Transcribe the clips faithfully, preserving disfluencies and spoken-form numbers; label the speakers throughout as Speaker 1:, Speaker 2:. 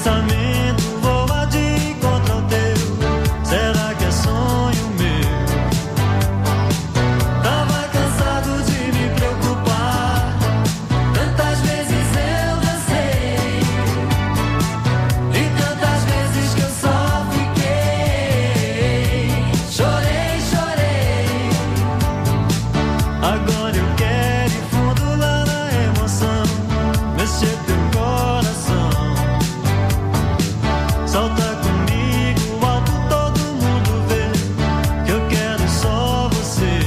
Speaker 1: pensamento voa de encontro ao teu. Será que é sonho meu? Tava cansado de me preocupar. Tantas vezes eu dancei e tantas vezes que eu só fiquei. Chorei, chorei. Agora eu quero ir fundo lá na emoção, mexer teu coração. Solta comigo alto, todo mundo vê que eu quero só você.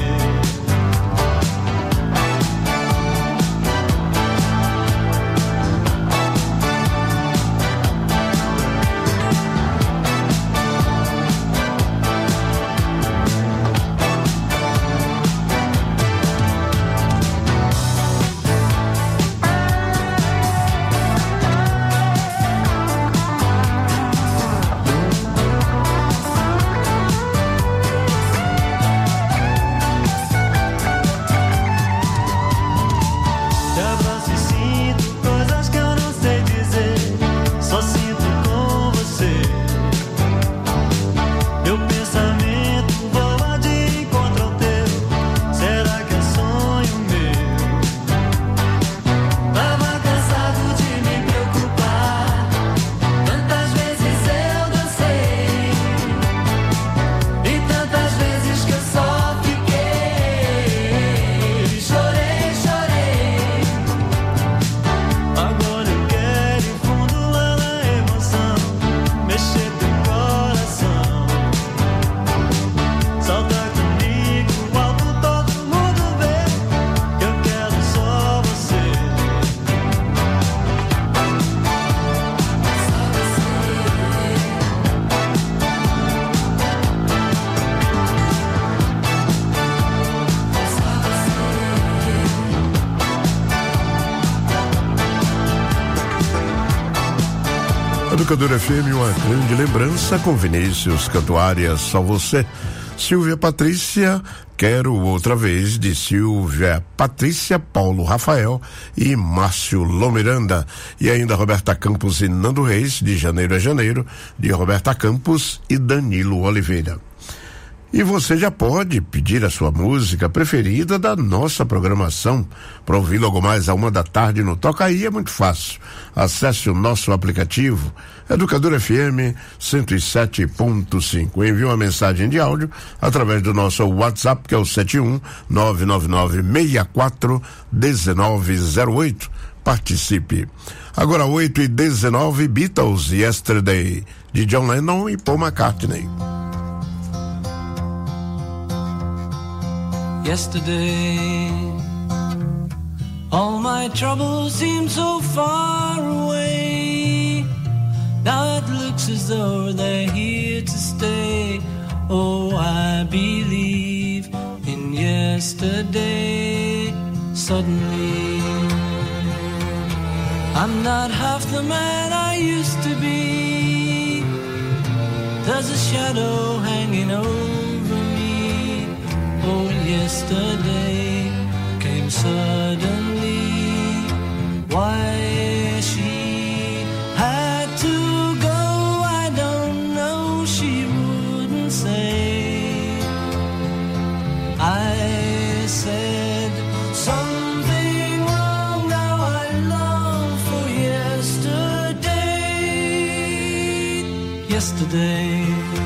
Speaker 1: Te abraço e sinto coisas que eu não sei dizer, só sinto com você. Meu pensamento voa de encontro ao teu. Será que é sonho meu? Tava cansado de me preocupar. Tantas vezes eu dancei e tantas vezes que eu só fiquei. Chorei, chorei. Agora eu quero ir fundo lá na emoção, mexer teu coração. Solta comigo alto, todo mundo vê que eu quero só você.
Speaker 2: Educador F M, uma grande lembrança com Vinícius Cantuária, Só Você. Silvia Patrícia, Quero Outra Vez, de Silvia Patrícia, Paulo Rafael e Márcio Lomiranda. E ainda Roberta Campos e Nando Reis, de Janeiro a Janeiro, de Roberta Campos e Danilo Oliveira. E você já pode pedir a sua música preferida da nossa programação para ouvir logo mais a uma da tarde no Toca Aí. É muito fácil. Acesse o nosso aplicativo Educador F M cento e sete ponto cinco. Envie uma mensagem de áudio através do nosso WhatsApp, que é o sete um nove nove nove seis quatro um nove zero oito. Participe. Agora oito e dezenove, Beatles, Yesterday, de John Lennon e Paul McCartney.
Speaker 1: Yesterday, all my troubles seem so far away. Now it looks as though they're here to stay. Oh, I believe in yesterday. Suddenly, I'm not half the man I used to be. There's a shadow hanging over me. Oh, yesterday came suddenly. Why she had to go, I don't know, she wouldn't say. I said something wrong, now I long for yesterday. Yesterday,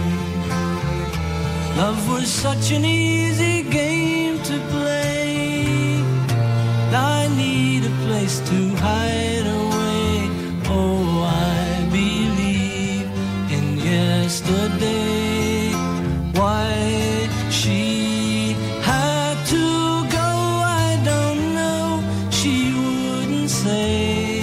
Speaker 1: love was such an easy game to play. Now I need a place to hide away. Oh, I believe in yesterday. Why she had to go, I don't know, she wouldn't say.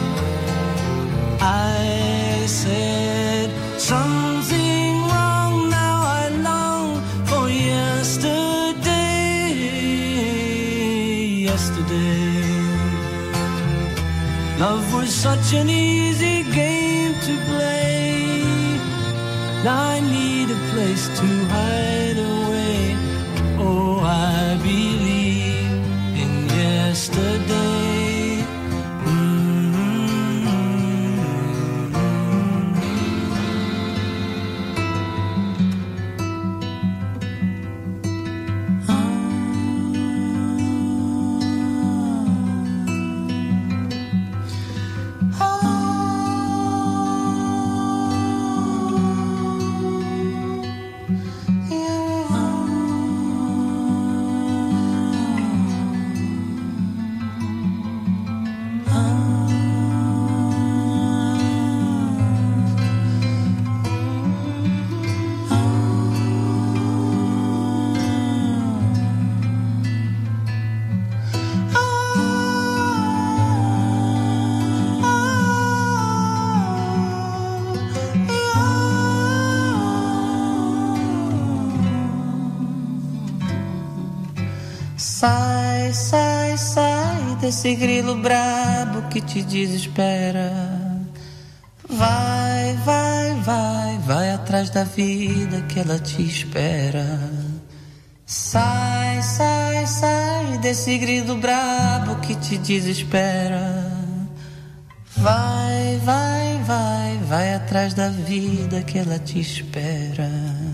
Speaker 1: I said something wrong, now I long for yesterday. Yesterday, love was such an easy game to play. Now I need a place to hide away. Oh, I believe in yesterday. Mm-hmm.
Speaker 3: desse grilo brabo que te desespera. Vai, vai, vai, vai atrás da vida que ela te espera. Sai, sai, sai desse grilo brabo que te desespera. Vai, vai, vai, vai atrás da vida que ela te espera.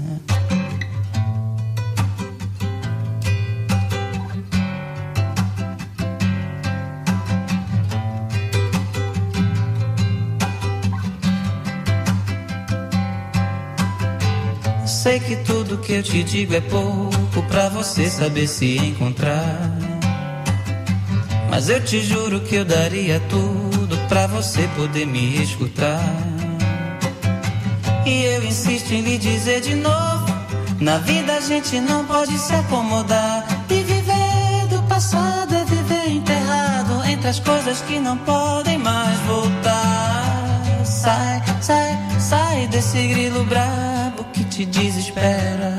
Speaker 3: Sei que tudo que eu te digo é pouco pra você saber se encontrar, mas eu te juro que eu daria tudo pra você poder me escutar. E eu insisto em lhe dizer de novo: na vida a gente não pode se acomodar. E viver do passado é viver enterrado entre as coisas que não podem mais voltar. Sai, sai, sai desse grilo brabo que te desespera.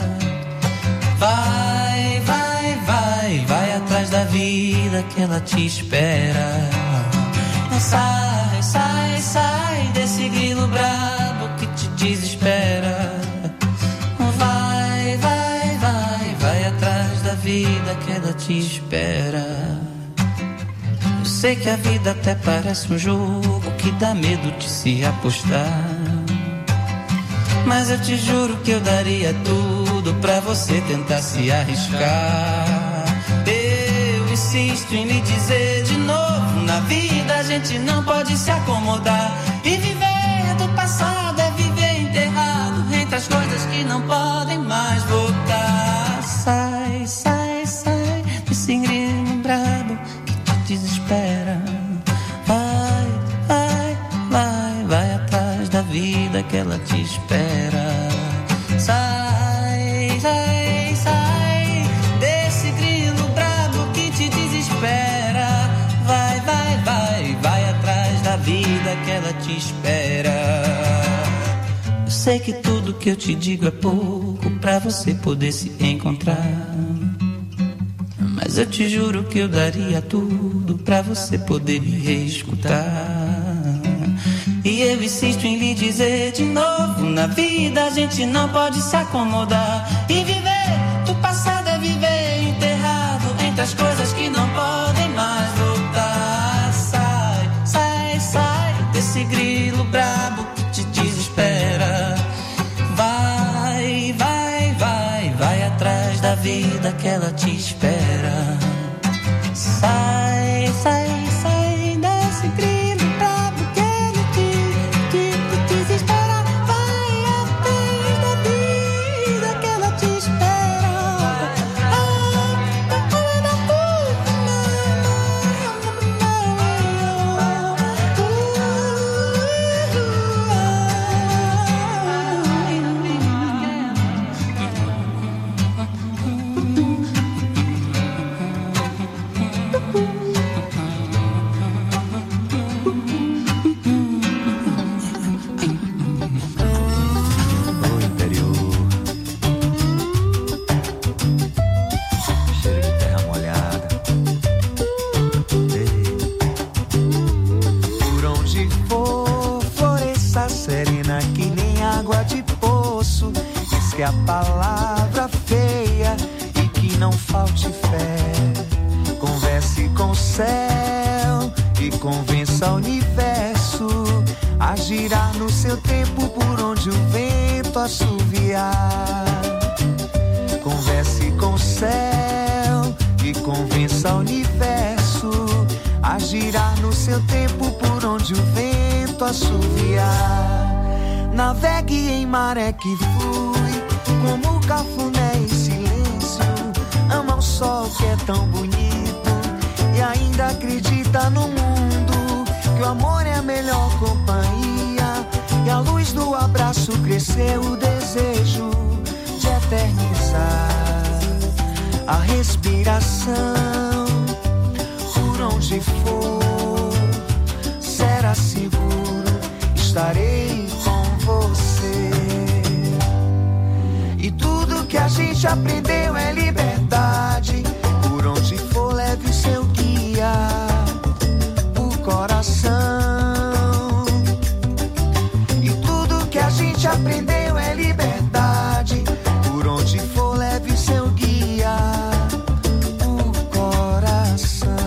Speaker 3: Vai, vai, vai, vai atrás da vida que ela te espera. Sai, sai, sai desse grilo brabo que te desespera. Vai, vai, vai, vai atrás da vida que ela te espera. Eu sei que a vida até parece um jogo que dá medo de se apostar, mas eu te juro que eu daria tudo pra você tentar se arriscar. Eu insisto em lhe dizer de novo: na vida a gente não pode se acomodar. E viver do passado é viver enterrado entre as coisas que não podem mais voltar. Sai, sai, sai desse grilo brabo que te desespera. Vai, vai, vai, vai atrás da vida que ela te espera. Sai, sai, sai desse grilo brabo que te desespera. Vai, vai, vai, vai atrás da vida que ela te espera. Eu sei que tudo que eu te digo é pouco pra você poder se encontrar, mas eu te juro que eu daria tudo pra você poder me reescutar. E eu insisto em lhe dizer de novo: na vida a gente não pode se acomodar. E viver do passado é viver enterrado entre as coisas que não podem mais voltar. Sai, sai, sai desse grilo brabo que te desespera. Vai, vai, vai, vai atrás da vida que ela te espera. Sai, sai, sai desse grilo brabo que ele te, te, te desespera. Vai atrás da vida que ela te espera.
Speaker 4: Que a palavra feia e que não falte fé. Converse com o céu e convença o universo a girar no seu tempo por onde o vento assoviar. Converse com o céu e convença o universo a girar no seu tempo por onde o vento assoviar. Navegue em maré que flui, como cafuné em silêncio. Ama o sol que é tão bonito e ainda acredita no mundo, que o amor é a melhor companhia. E a luz do abraço cresceu o desejo de eternizar a respiração. Por onde for, será seguro, estarei com você. E tudo que a gente aprendeu é liberdade. Por onde for, leve o seu guia. aprendeu é liberdade. Por onde for, leve seu guia, o coração.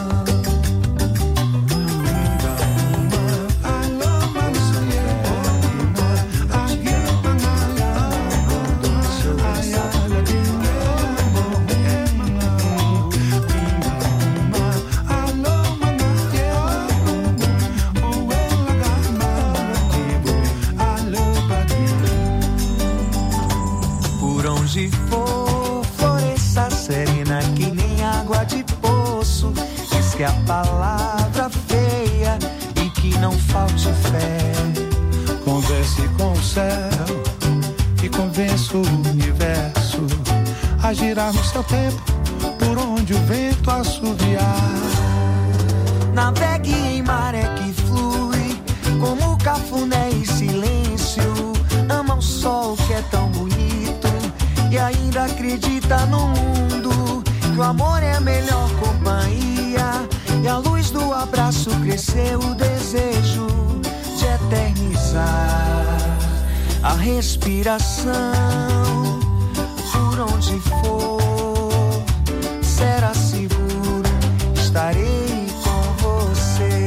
Speaker 4: Onde for, floresça serena que nem água de poço. Diz que a palavra feia e que não falte fé.
Speaker 5: Converse com o céu e convença o universo a girar no seu tempo por onde o vento assoviar.
Speaker 4: Navegue em maré que flui como cafuné e silêncio. Ama o sol que é tão bonito e ainda acredita no mundo, que o amor é a melhor companhia. E a luz do abraço cresceu o desejo de eternizar a respiração. Por onde for, será seguro, estarei com você.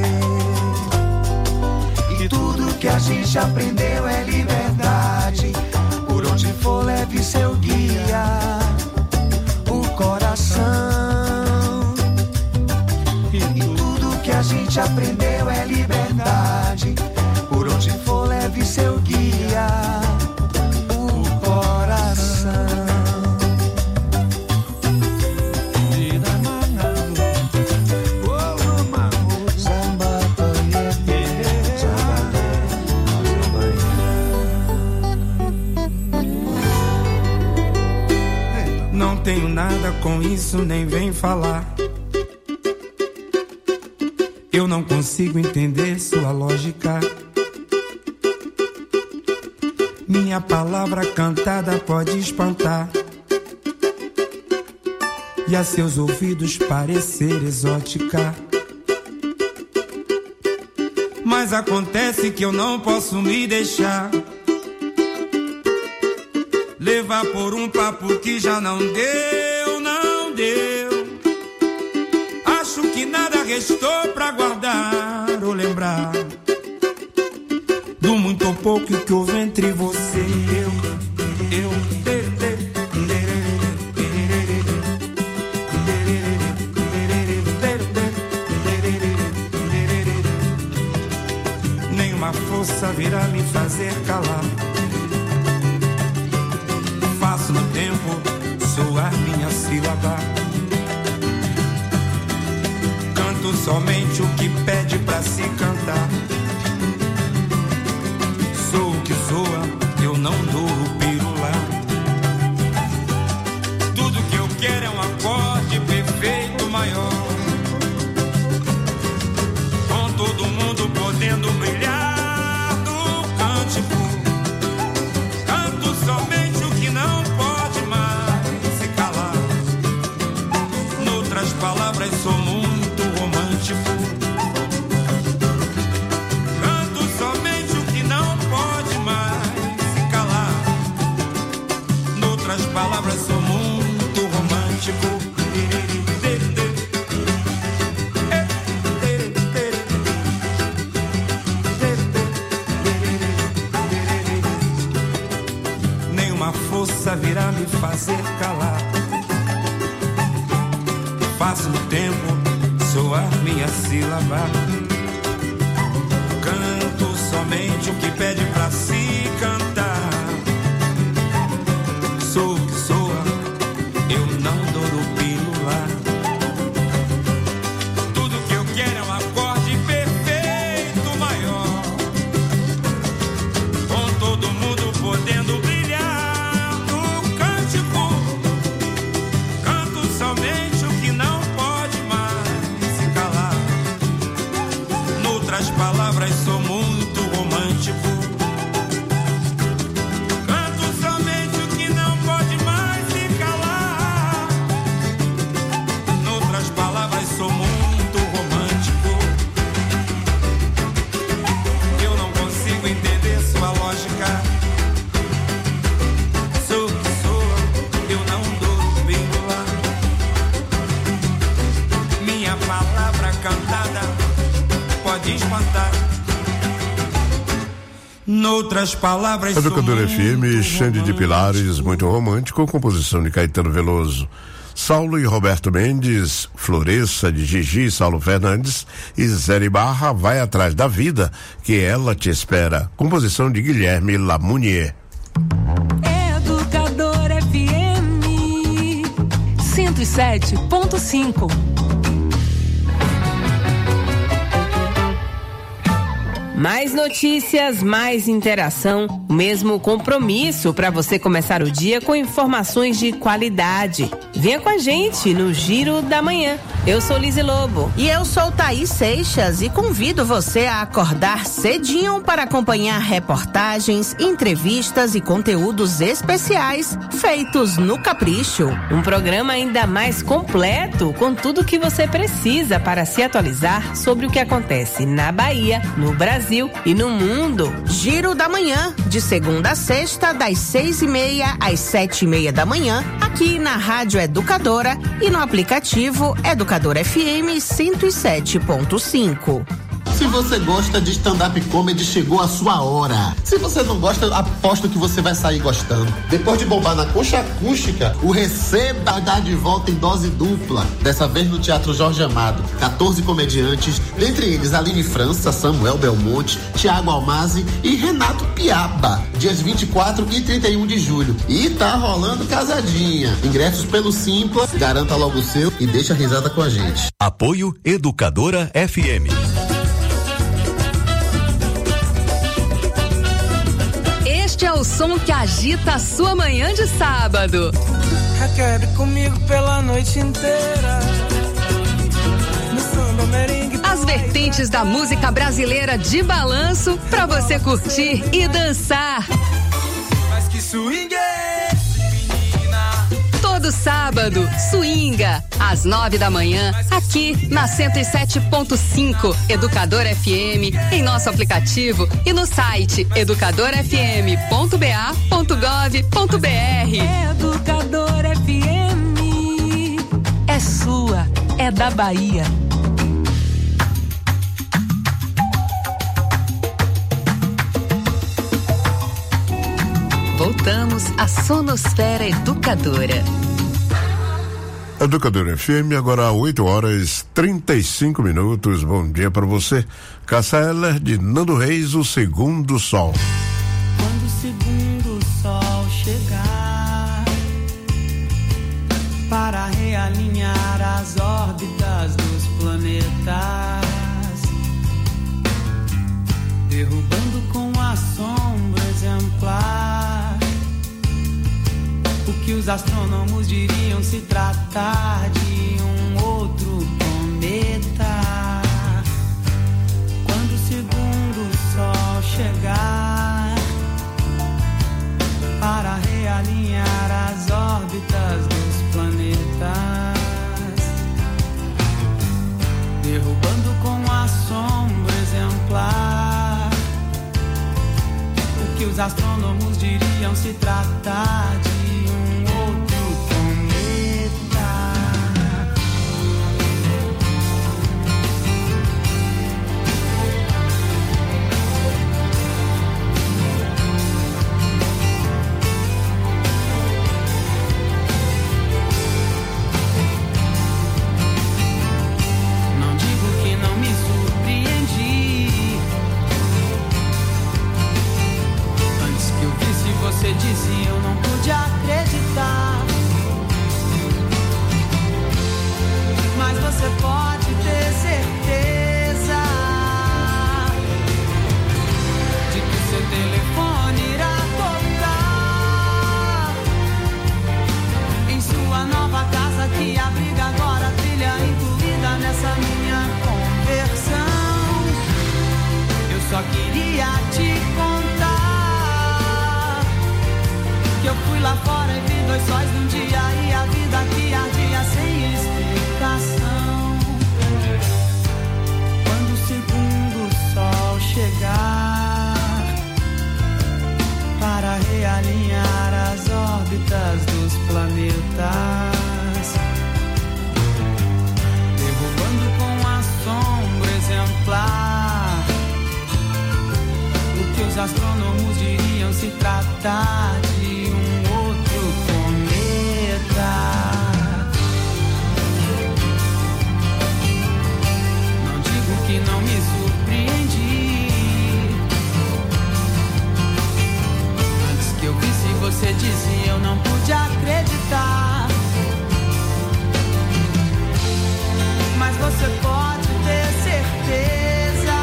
Speaker 4: E tudo que a gente aprendeu é liberdade. Por onde for, leve seu guia, o coração. E tudo que a gente aprendeu é liberdade. Por onde for, leve seu guia, o coração.
Speaker 6: Não tenho nada com isso, nem vem falar. Eu não consigo entender sua lógica. Minha palavra cantada pode espantar e a seus ouvidos parecer exótica. Mas acontece que eu não posso me deixar levar por um papo que já não deu, não deu. Acho que nada restou pra guardar ou lembrar do muito ou pouco que houve entre você e eu, eu. Nenhuma força virá me fazer calar. Faço no tempo soar minha sílaba. Canto somente o que pede pra se cantar. Sou o que soa, eu não dou o pirulá. Tudo que eu quero é um acorde perfeito maior, com todo mundo podendo brilhar no cântico. Canto somente o que não pode mais se calar. Noutras palavras, sou muito romântico. Canto somente o que não pode mais se calar. Noutras palavras, sou muito romântico. Nenhuma força virá me fazer calar. Faço no tempo soar minha sílaba. Canto somente o que pede pra se cantar. Sou o que soa, eu não dou no pirulá. Tudo que eu quero é um acorde perfeito maior, com todo mundo podendo brilhar no cântico. Canto somente o que não pode mais se calar. Noutras palavras,
Speaker 2: Educador F M, Xande de Pilares, muito romântico, composição de Caetano Veloso. Saulo e Roberto Mendes, Floresça de Gigi, Saulo Fernandes e Zé Barra, Vai Atrás da Vida, que ela te espera. Composição de Guilherme Lamounier.
Speaker 7: Educador F M cento e sete ponto cinco. Mais notícias, mais interação, o mesmo compromisso para você começar o dia com informações de qualidade. Venha com a gente no Giro da Manhã. Eu sou Lise Lobo.
Speaker 8: E eu sou Thaís Seixas e convido você a acordar cedinho para acompanhar reportagens, entrevistas e conteúdos especiais feitos no Capricho.
Speaker 7: Um programa ainda mais completo, com tudo que você precisa para se atualizar sobre o que acontece na Bahia, no Brasil e no mundo.
Speaker 8: Giro da Manhã, de segunda a sexta, das seis e meia às sete e meia da manhã, aqui na Rádio Educadora e no aplicativo Educadora F M cento e sete ponto cinco.
Speaker 9: Se você gosta de stand-up comedy, chegou a sua hora. Se você não gosta, aposto que você vai sair gostando. Depois de bombar na Concha Acústica, o Receba dá de volta em dose dupla. Dessa vez no Teatro Jorge Amado. quatorze comediantes, dentre eles Aline França, Samuel Belmonte, Thiago Almazi e Renato Piaba. Dias vinte e quatro e trinta e um de julho. E tá rolando casadinha. Ingressos pelo Simpla, garanta logo o seu e deixa a risada com a gente.
Speaker 10: Apoio Educadora F M.
Speaker 11: Este é o som que agita a sua manhã de sábado.
Speaker 1: Quer comigo pela noite inteira. No samba, merengue.
Speaker 11: As vertentes da música brasileira de balanço pra você curtir e dançar.
Speaker 1: Mas que swing é esse, menina?
Speaker 11: Todo sábado, swinga, às nove da manhã, aqui na cento e sete ponto cinco, Educador F M, em nosso aplicativo e no site educador f m ponto b a ponto gov ponto b r.
Speaker 7: Educador F M é sua, é da Bahia.
Speaker 11: Voltamos à Sonosfera Educadora.
Speaker 2: Educador F M, agora oito horas trinta e cinco minutos. Bom dia para você. Cássia Eller, de Nando Reis, O Segundo Sol.
Speaker 3: Quando o segundo sol chegar para realinhar as órbitas dos planetas, derrubando com assombro exemplar o que os astrônomos diriam se tratar de um outro cometa. Quando o segundo sol chegar para realinhar as órbitas dos planetas, derrubando com assombro exemplar o que os astrônomos diriam se tratar de você dizia, eu não pude acreditar. Mas você pode ter certeza de que o seu telefone irá tocar em sua nova casa que abriga agora a trilha incluída nessa minha conversão. Eu só queria te contar que eu fui lá fora e vi dois sóis num dia e a vida aqui ardia sem explicação. Quando o segundo sol chegar para realinhar as órbitas dos planetas, derrubando com assombro exemplar o que os
Speaker 1: os astrônomos diriam se tratar de um outro cometa. Não digo que não me surpreendi. Antes que eu visse você disse, eu não pude acreditar. Mas você pode ter certeza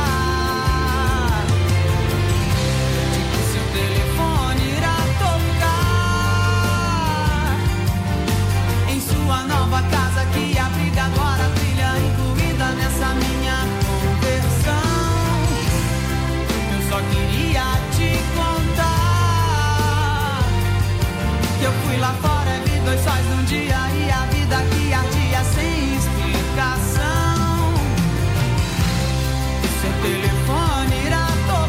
Speaker 1: de que seu telefone irá tocar em sua nova casa que abriga agora a trilha incluída nessa minha conversão. Eu só queria te contar que eu fui lá fora, vi dois sóis num dia e a vida que ardia sem explicação. O seu telefone irá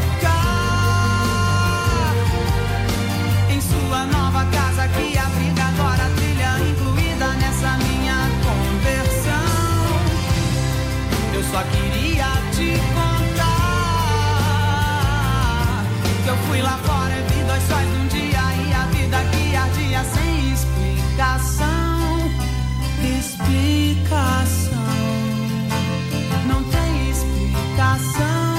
Speaker 1: tocar em sua nova casa que abriga agora a trilha incluída nessa minha conversão. Eu só queria te contar que eu fui lá fora e vi dois sóis num dia e a vida que ardia sem explicação. Explicação. Não tem explicação.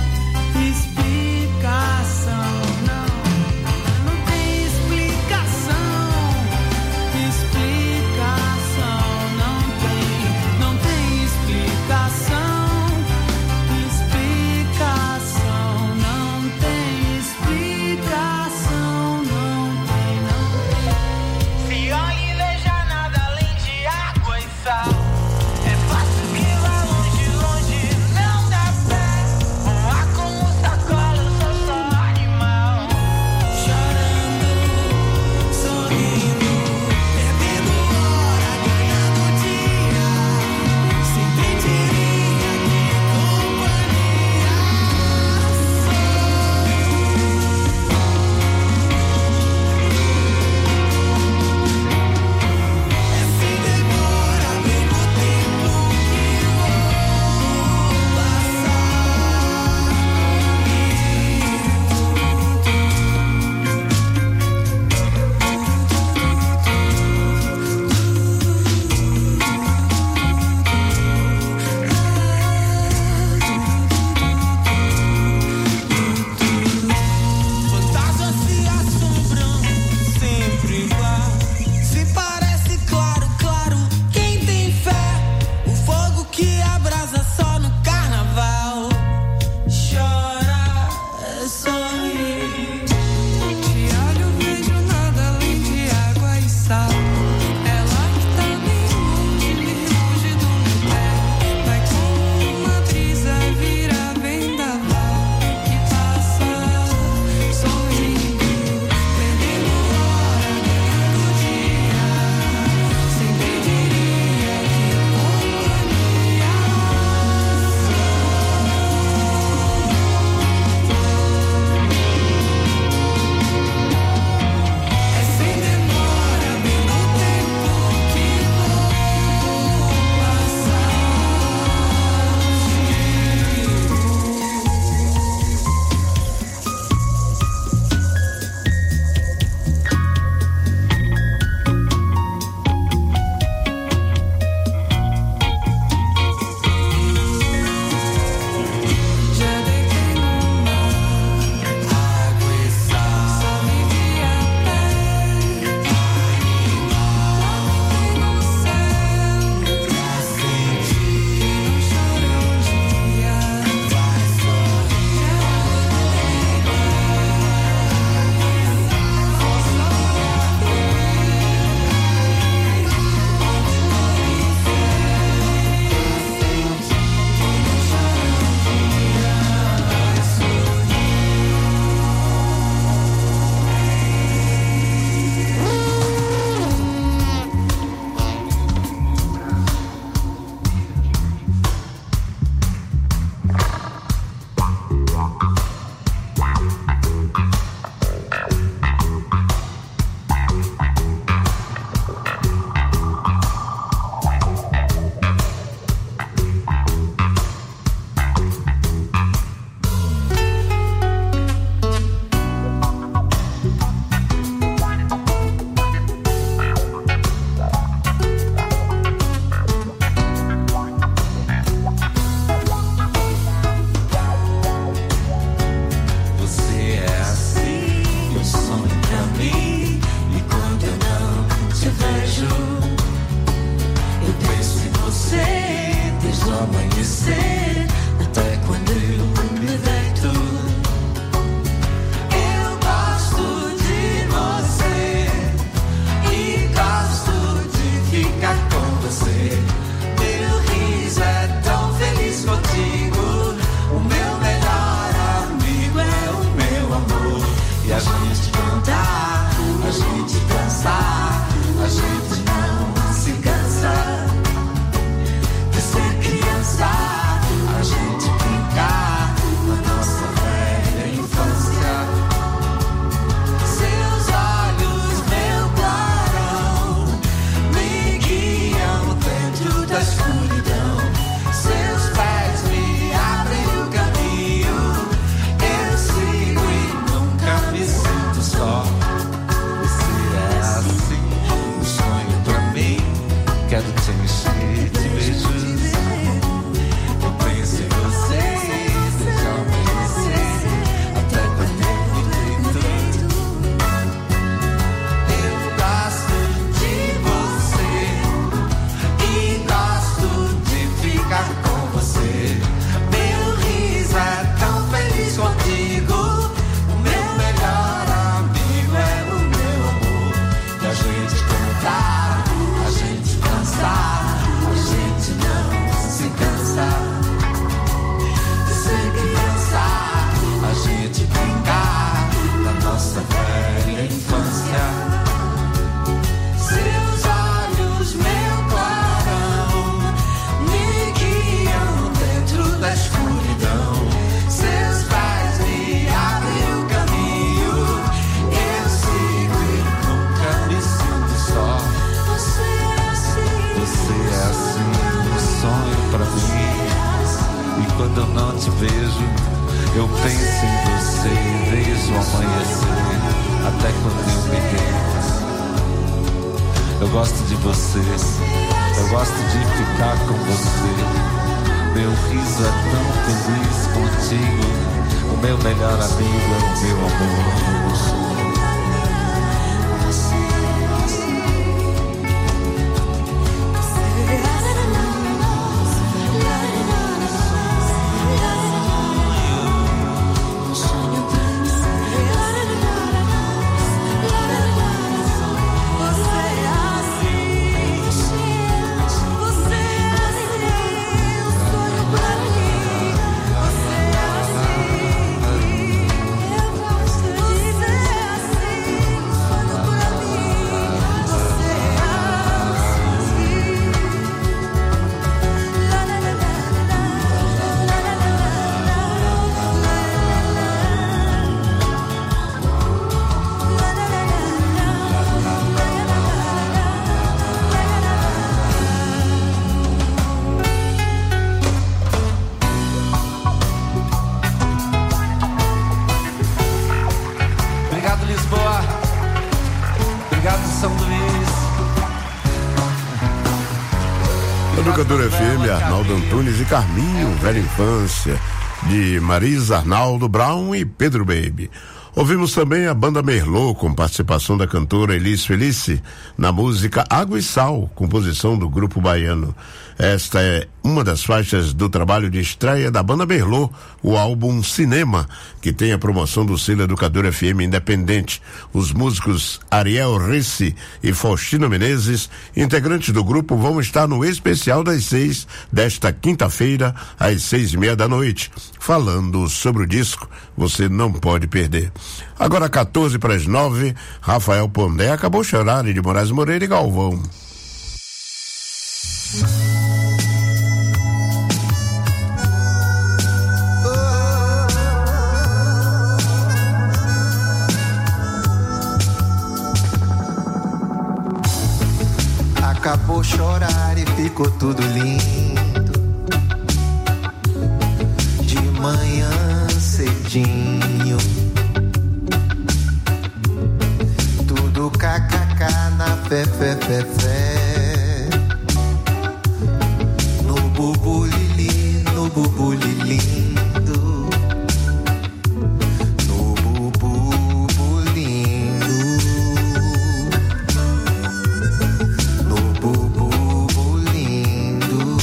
Speaker 1: Explicação. Não. Não tem explicação. Explicação. Não tem. Não tem explicação. Explicação. Não tem explicação.
Speaker 12: até quando eu peguei. Eu gosto de você, eu gosto de ficar com você. Meu riso é tão feliz contigo. O meu melhor amigo é o meu amor.
Speaker 2: Educadora F M, Arnaldo Antunes e Carminho, Velha Infância, de Marisa, Arnaldo, Brown e Pedro Baby. Ouvimos também a banda Merlot, com participação da cantora Elis Felice, na música Água e Sal, composição do grupo baiano. Esta é uma das faixas do trabalho de estreia da banda Merlot, o álbum Cinema, que tem a promoção do selo Educador F M Independente. Os músicos Ariel Ricci e Faustino Menezes, integrantes do grupo, vão estar no especial das seis desta quinta-feira, às seis e meia da noite, falando sobre o disco. Você não pode perder. Agora, quatorze para as nove, Rafael Pondé, Acabou Chorar, de Moraes Moreira e Galvão.
Speaker 4: Acabou chorar e ficou tudo lindo. De manhã cedinho, tudo kkk na fé, fé, fé, fé. No bubu lili, no bubu lilindo. No bubu lindo. No bubu lindo.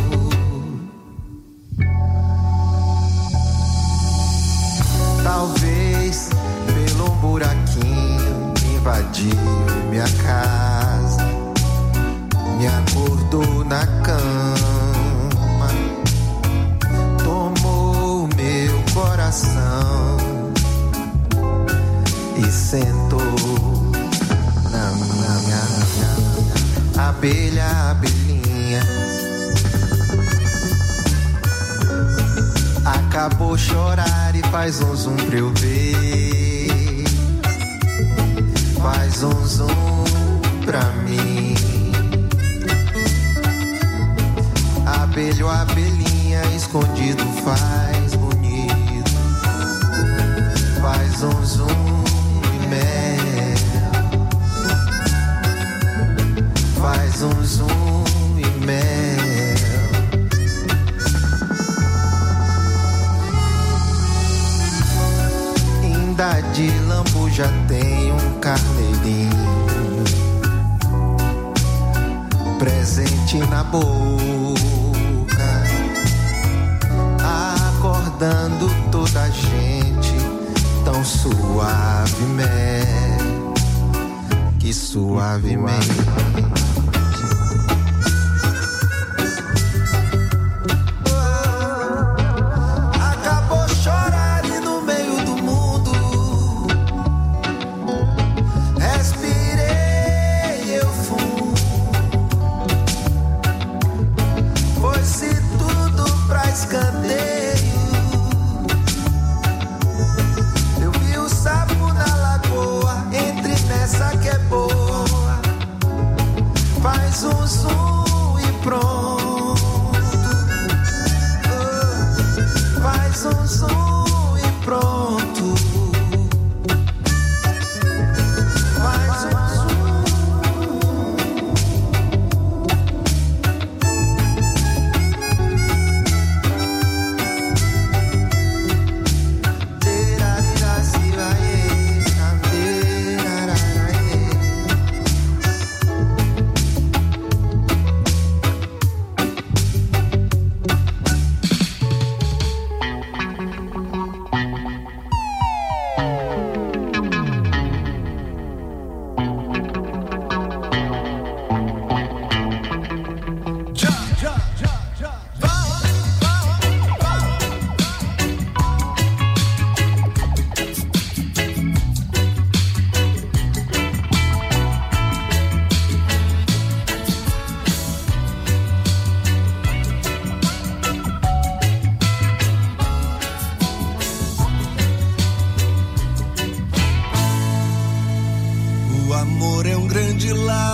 Speaker 4: Talvez pelo um buraquinho invadiu minha casa, me acordou na cama, tomou meu coração e sentou na minha, minha abelha, abelhinha. Acabou chorar e faz um zoom pra eu ver. Faz um zoom pra mim. Abelho, abelhinha, escondido faz bonito. Faz um zoom e mel. Faz um zoom e mel. De lambu já tem um carneirinho, presente na boca, acordando toda a gente tão suavemente, que suavemente. Faz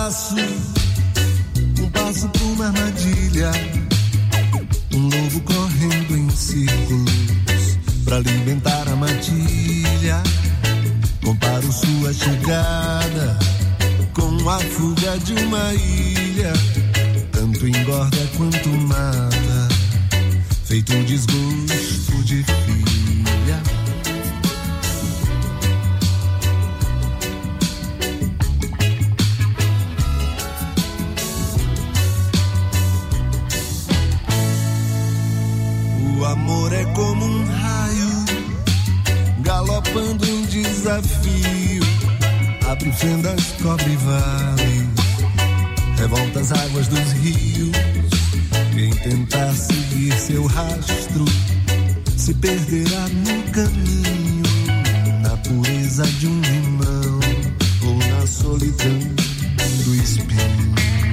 Speaker 13: passo, um passo pra uma armadilha, um lobo correndo em círculos pra alimentar a matilha. Comparo sua chegada com a fuga de uma ilha, tanto engorda quanto mata, feito um desgosto de filha. O amor é como um raio, galopando em desafio, abre fendas, cobre vales, revolta as águas dos rios. Quem tentar seguir seu rastro se perderá no caminho, na pureza de um limão ou na solidão do espinho.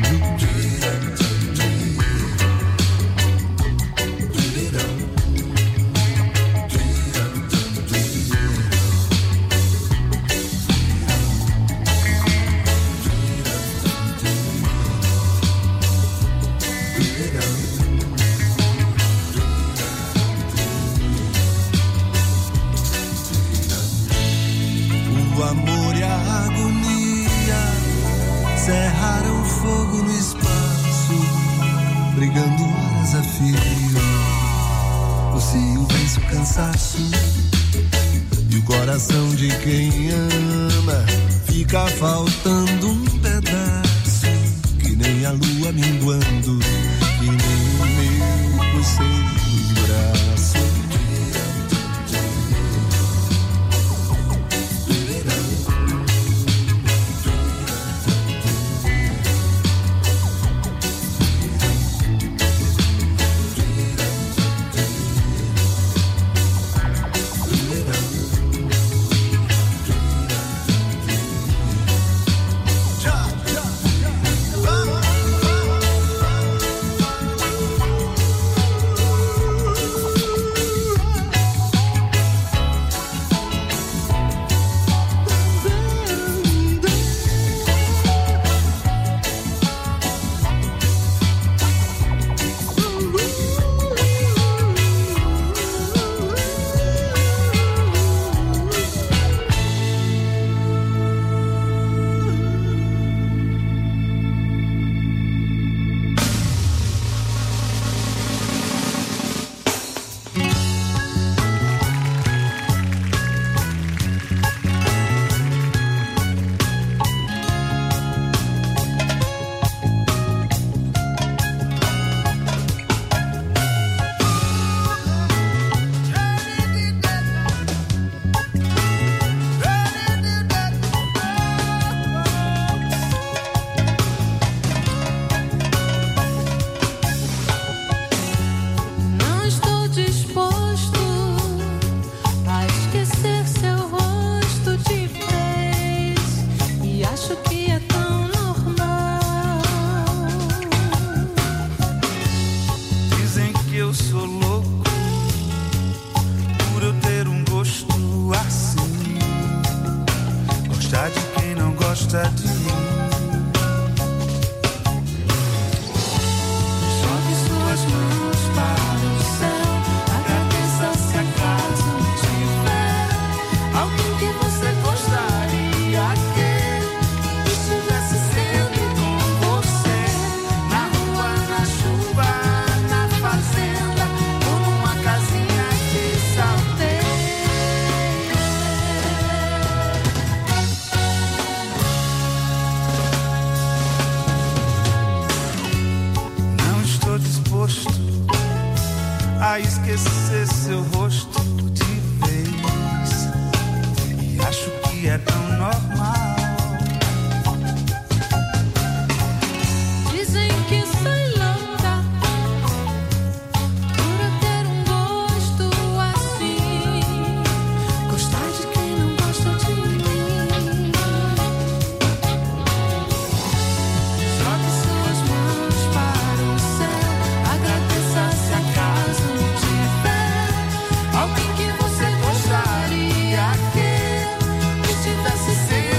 Speaker 13: O amor e a agonia cerraram fogo no espaço, brigando horas a fio. O cio vence o cansaço e o coração de quem ama fica faltando um pedaço, que nem a lua minguando, que nem o meu coceiro de braço.
Speaker 5: A esquecer seu rosto de vez, e acho que é tão normal.
Speaker 14: Dizem que sou louca por eu ter um gosto assim, gostar de quem não gosta de mim. Jogue suas mãos para o céu, agradeça se acaso alguém que você gostaria que estivesse sempre.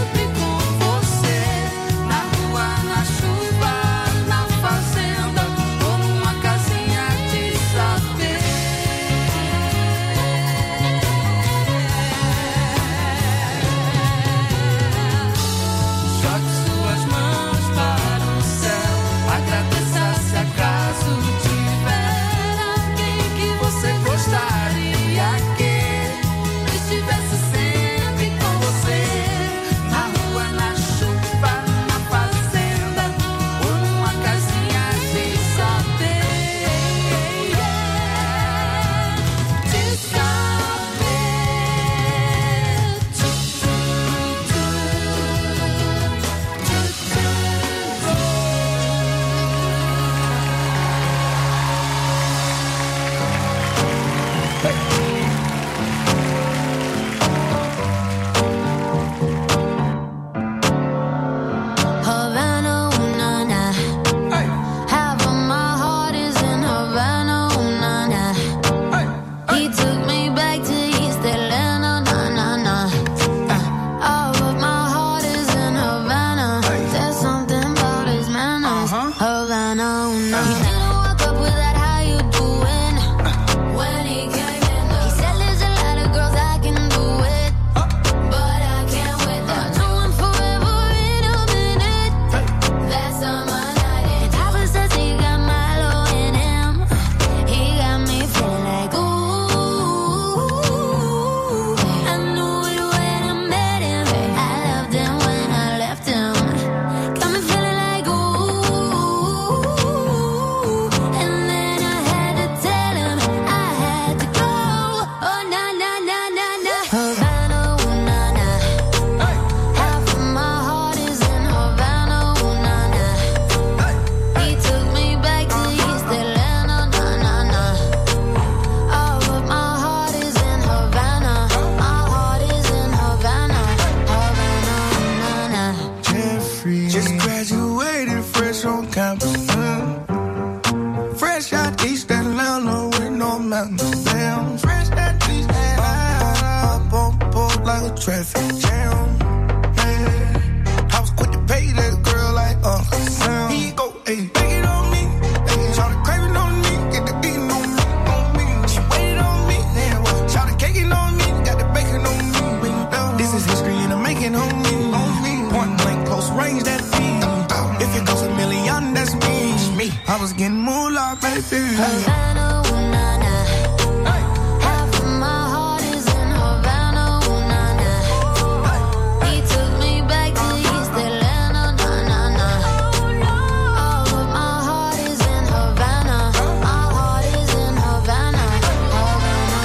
Speaker 15: traffic jam. Man, I was quick to pay that girl like uh Sam. He go, hey, take it on me. Hey, shout it craving on me, get the beating on me, on me. She waited on me, yeah. Shout it caking on me, got the bacon on me. This is history and I'm making on me, on me. Point blank, close range, that beat. If it goes a million, that's me. me. I was getting moolah, baby. Havana, ooh, nah, nah. Hey. Half of my heart is in Havana, ooh, nah, nah. He took me back to East Atlanta, nah, nah, nah. All of my heart is in Havana. My heart is in Havana. Havana,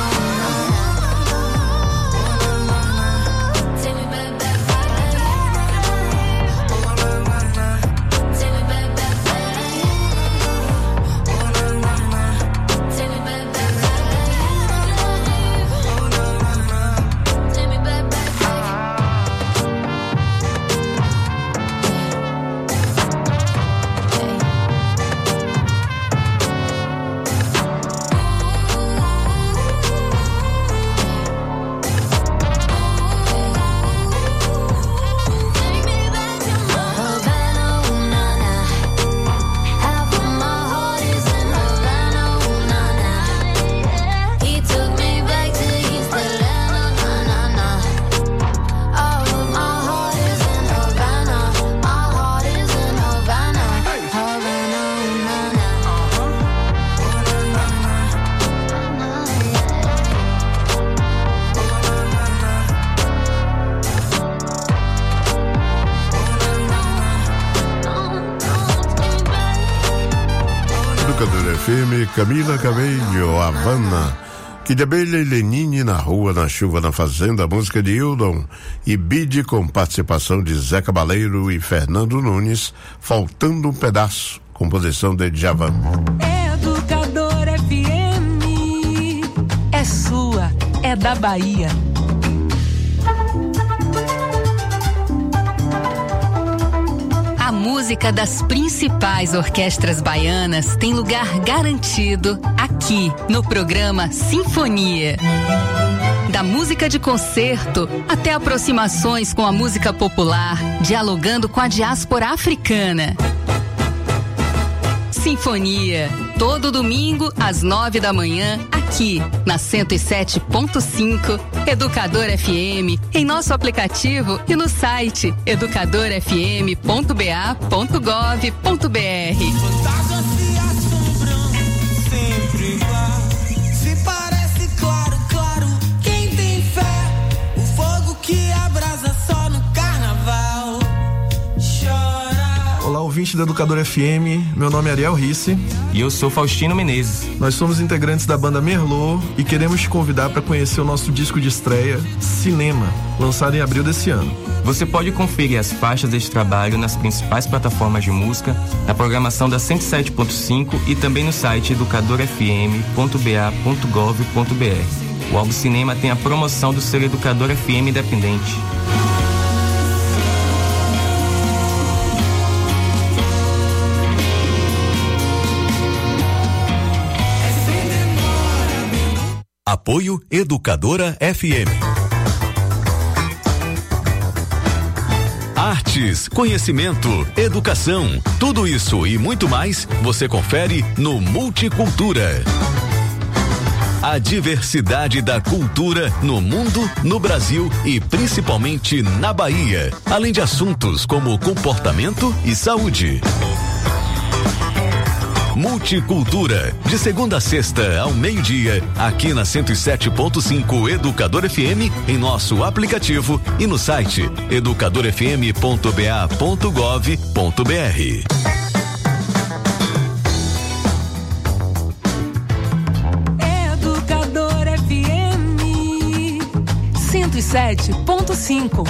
Speaker 15: ooh, nah, nah. Take me back, back, back. Take me back, back, back.
Speaker 2: Educadora F M, Camila Cabello, Havana. Que de abelha e Lenine na rua, na chuva, na fazenda, a música de Hildon e Bide com participação de Zé Cabaleiro e Fernando Nunes, Faltando um Pedaço, composição de Djavan.
Speaker 16: Educadora F M, é sua, é da Bahia.
Speaker 11: A música das principais orquestras baianas tem lugar garantido aqui no programa Sinfonia. Da música de concerto até aproximações com a música popular, dialogando com a diáspora africana. Sinfonia, todo domingo às nove da manhã, aqui na cento e sete ponto cinco, Educadora F M, em nosso aplicativo e no site educadora f m ponto b a ponto gov ponto b r.
Speaker 15: Fantasmas se assombram, sempre lá. Se parece claro, claro, quem tem fé, o fogo que abrasa só no carnaval. Chora.
Speaker 17: Olá, ouvinte da Educadora F M, meu nome é Ariel Risse.
Speaker 18: E eu sou Faustino Menezes.
Speaker 17: Nós somos integrantes da banda Merlot e queremos te convidar para conhecer o nosso disco de estreia, Cinema, lançado em abril desse ano.
Speaker 18: Você pode conferir as faixas deste trabalho nas principais plataformas de música, na programação da cento e sete ponto cinco e também no site educadora f m ponto b a ponto gov ponto b r. O álbum Cinema tem a promoção do selo Educadora F M Independente.
Speaker 10: Apoio Educadora F M. Artes, conhecimento, educação, tudo isso e muito mais você confere no Multicultura. A diversidade da cultura no mundo, no Brasil e principalmente na Bahia, além de assuntos como comportamento e saúde. Multicultura, de segunda a sexta ao meio-dia, aqui na cento e sete ponto cinco Educador F M, em nosso aplicativo e no site educador f m ponto b a ponto gov ponto b r.
Speaker 16: Educadora F M cento e sete ponto cinco.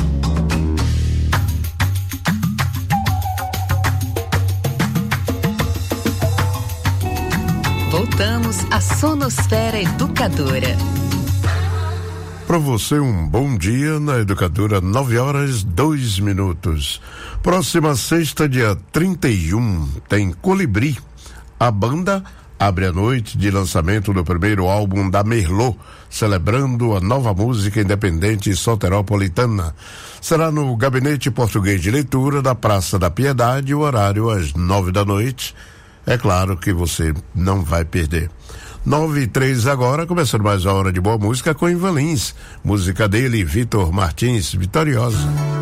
Speaker 11: Voltamos à Sonosfera Educadora.
Speaker 2: Para você um bom dia na Educadora, nove horas dois minutos. Próxima sexta, dia trinta e um, tem Colibri. A banda abre a noite de lançamento do primeiro álbum da Merlot, celebrando a nova música independente soteropolitana. Será no Gabinete Português de Leitura da Praça da Piedade, o horário às nove da noite. É claro que você não vai perder. Nove e três agora, começando mais uma hora de boa música com Ivan Lins. Música dele, Vitor Martins, Vitoriosa.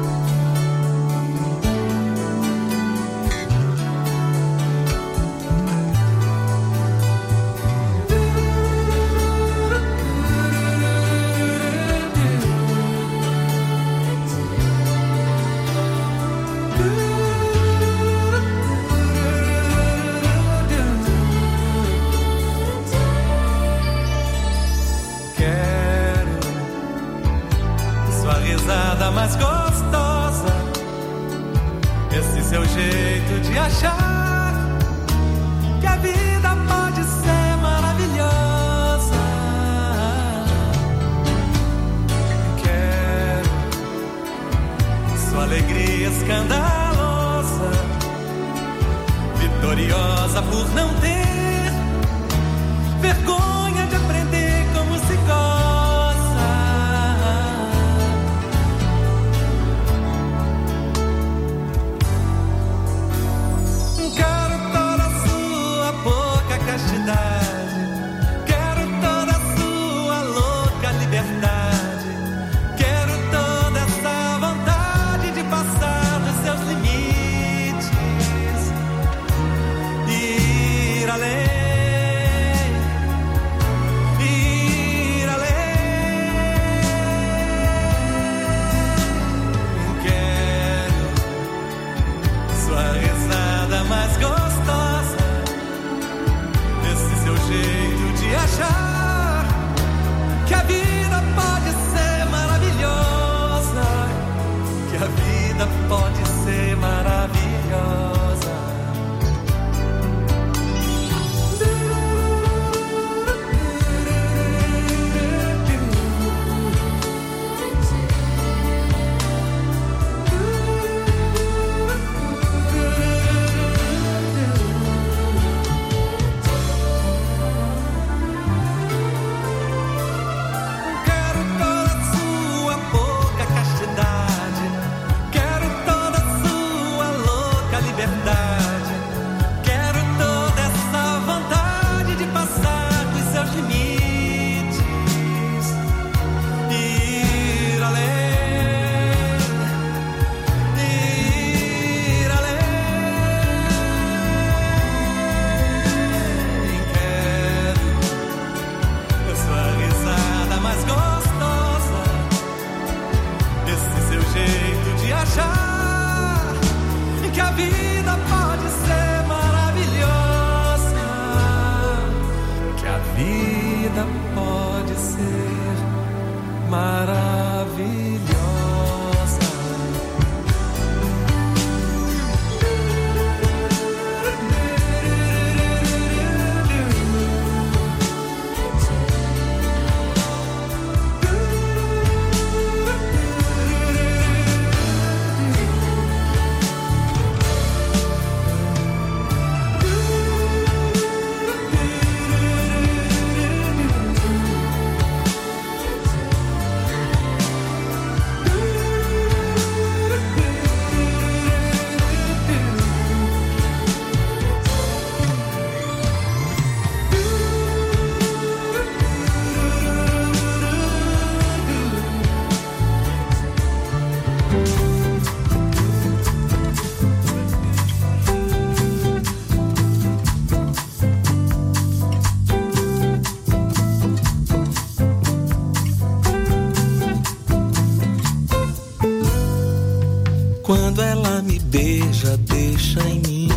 Speaker 19: Quando ela me beija, deixa em mim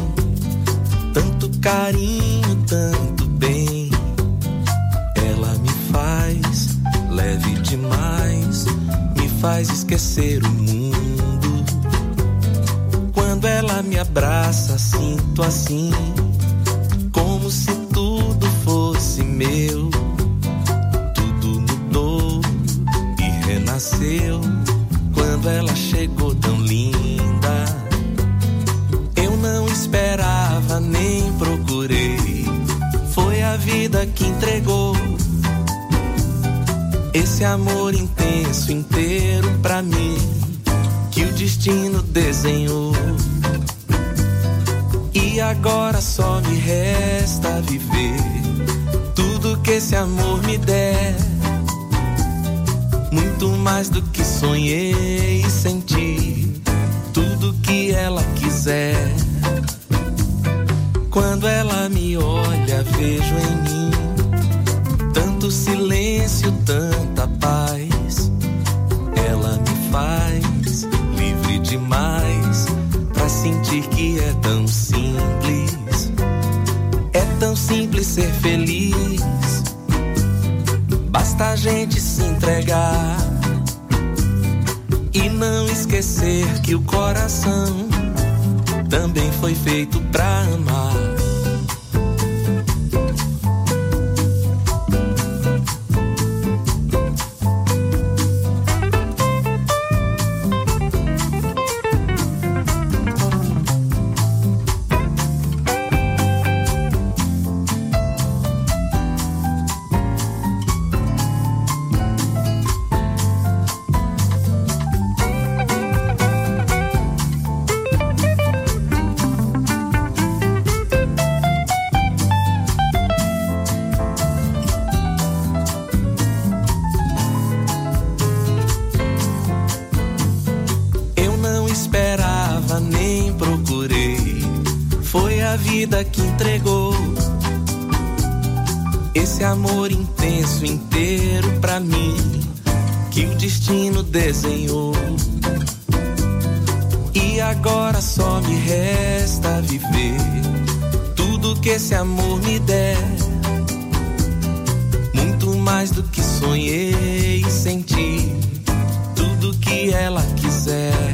Speaker 19: tanto carinho, tanto bem. Ela me faz leve demais, me faz esquecer o mundo. Quando ela me abraça, sinto assim, como se tudo fosse meu. Tudo mudou e renasceu quando ela chegou tão linda. Eu não esperava nem procurei, foi entregou esse amor intenso inteiro pra mim, que o destino desenhou. E agora só me resta viver tudo que esse amor me der, muito mais do que sonhei e senti, tudo que ela quiser. Quando ela me olha, vejo em mim tanto silêncio, tanta paz. Ela me faz livre demais pra sentir que é tão simples. É tão simples ser feliz. Basta a gente se entregar e não esquecer que o coração também foi feito pra amar. Que entregou esse amor intenso inteiro pra mim, que o destino desenhou. E agora só me resta viver tudo que esse amor me der, muito mais do que sonhei e senti, tudo que ela quiser.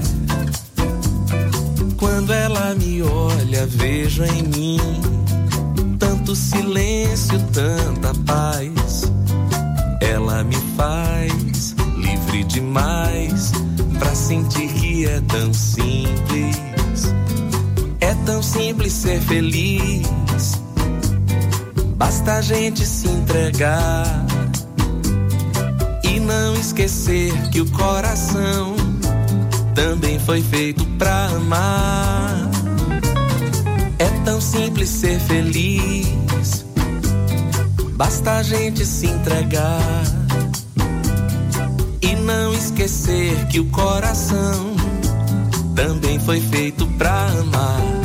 Speaker 19: Quando ela me olha, vejo em mim tanto silêncio, tanta paz. Ela me faz livre demais pra sentir que é tão simples. É tão simples ser feliz. Basta a gente se entregar e não esquecer que o coração também foi feito pra amar. É tão simples ser feliz. Basta a gente se entregar e não esquecer que o coração também foi feito pra amar.